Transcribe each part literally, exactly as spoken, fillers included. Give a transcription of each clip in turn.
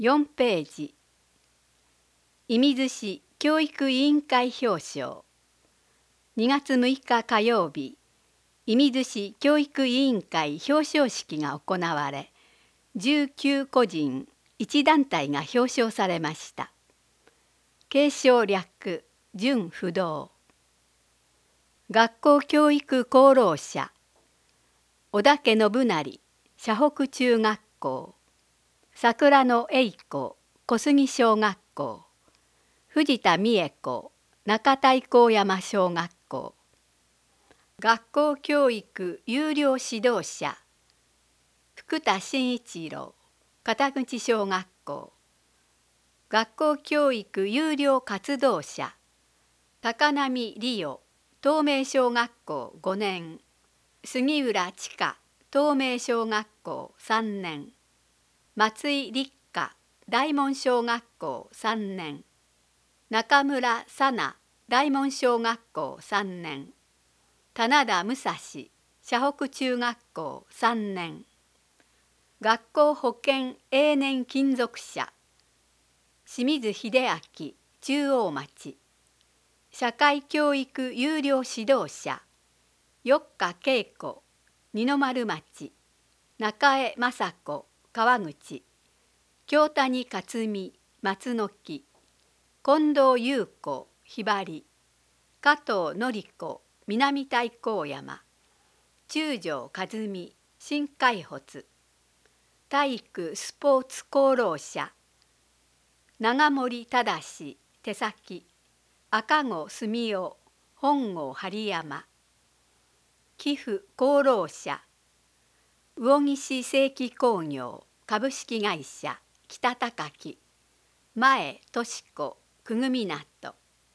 よんページ、射水市教育委員会表彰。にがつむいか火曜日、射水市教育委員会表彰式が行われ、じゅうきゅう個人いち団体が表彰されました。継承略、準不動。学校教育功労者、小田家信成社北中学校、桜野栄子小杉小学校、藤田美恵子中太閤山小学校。学校教育有料指導者、福田真一郎片口小学校。学校教育有料活動者、高波理央東名小学校ごねん、杉浦千佳東名小学校さんねん、松井立花大門小学校さんねん、中村紗奈大門小学校さんねん、棚田武蔵社北中学校さんねん、学校保健永年勤続者、清水秀明中央町、社会教育有料指導者、四日恵子二の丸町、中江雅子川口、京谷克美松の木、近藤優子ひばり、加藤典子南太閤山、中条和美新海発、体育スポーツ功労者、長森忠手先、赤子澄夫本郷針山、寄付功労者、魚岸正規工業株式会社北高木、前俊子くぐみなと。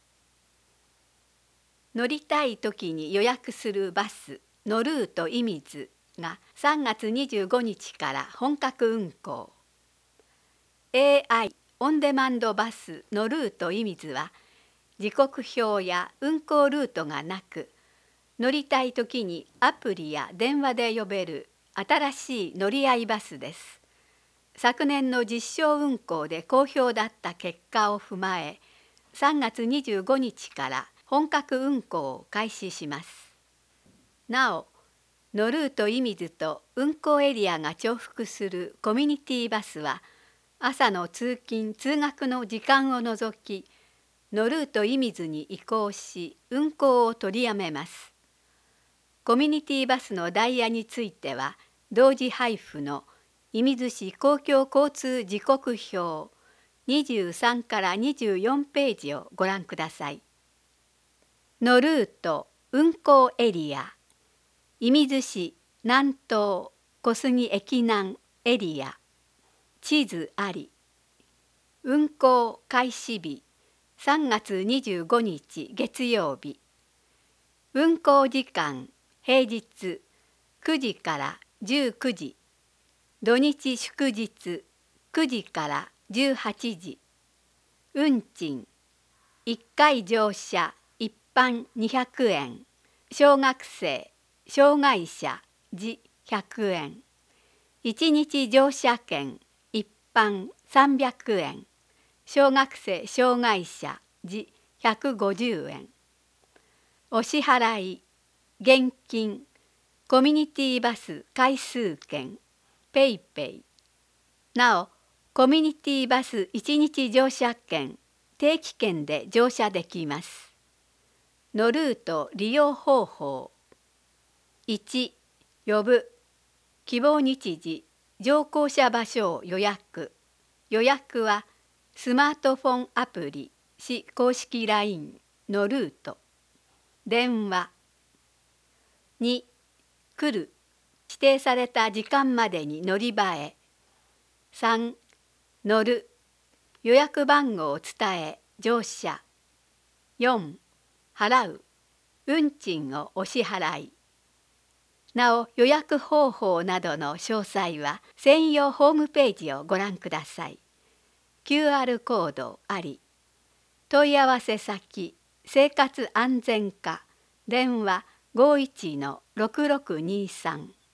乗りたい時に予約するバスのルート射水がさんがつにじゅうごにちから本格運行。 エーアイ オンデマンドバスのルート射水は時刻表や運行ルートがなく、乗りたい時にアプリや電話で呼べる新しい乗り合いバスです。昨年の実証運行で好評だった結果を踏まえ、さんがつにじゅうごにちから本格運行を開始します。なお、のルート射水と運行エリアが重複するコミュニティバスは、朝の通勤・通学の時間を除き、のルート射水に移行し、運行を取りやめます。コミュニティバスのダイヤについては、同時配布の射水市公共交通時刻表にじゅうさんからにじゅうよんページをご覧ください。のルート運行エリア、射水市南東小杉駅南エリア、地図あり。運行開始日さんがつにじゅうごにち月曜日。運行時間平日くじからじゅうくじ、土日祝日くじからじゅうはちじ。運賃いっかい乗車一般にひゃくえん、小学生障害者時ひゃくえん、いちにち乗車券一般さんびゃくえん、小学生障害者時ひゃくごじゅうえん。お支払い現金、コミュニティバス回数券、ペイペイ。なお、コミュニティバスいちにち乗車券、定期券で乗車できます。のルート利用方法。いち、呼ぶ。希望日時、乗降車場所を予約。予約はスマートフォンアプリ、市公式 ライン のルート。電話。に、来る。指定された時間までに乗り場へ。さん、乗る。予約番号を伝え乗車。よん、払う。運賃をお支払い。なお、予約方法などの詳細は専用ホームページをご覧ください。キューアール コードあり。問い合わせ先、生活安全課、電話ごいちのろくろくにさん。